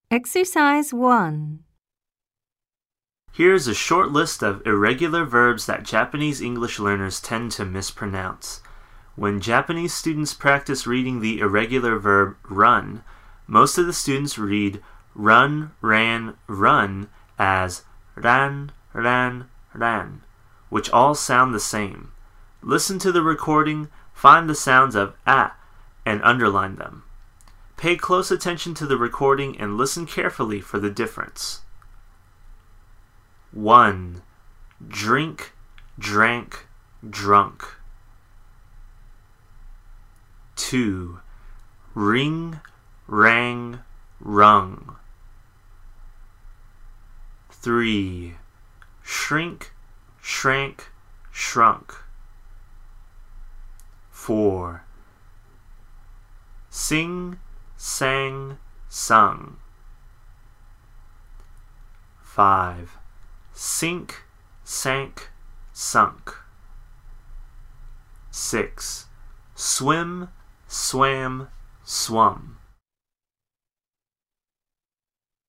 Exercise 1. Here's a short list of irregular verbs that Japanese English learners tend to mispronounce. When Japanese students practice reading the irregular verb run, most of the students read run, ran, run as ran, ran, ran, which all sound the same. Listen to the recording, find the sounds of a, and underline them. Pay close attention to the recording and listen carefully for the difference. 1. Drink, drank, drunk. 2. Ring, rang, rung. 3. Shrink, shrank, shrunk. 4. Sing, sang, sung. 5. Sink, sank, sunk. 6. Swim, swam, swum.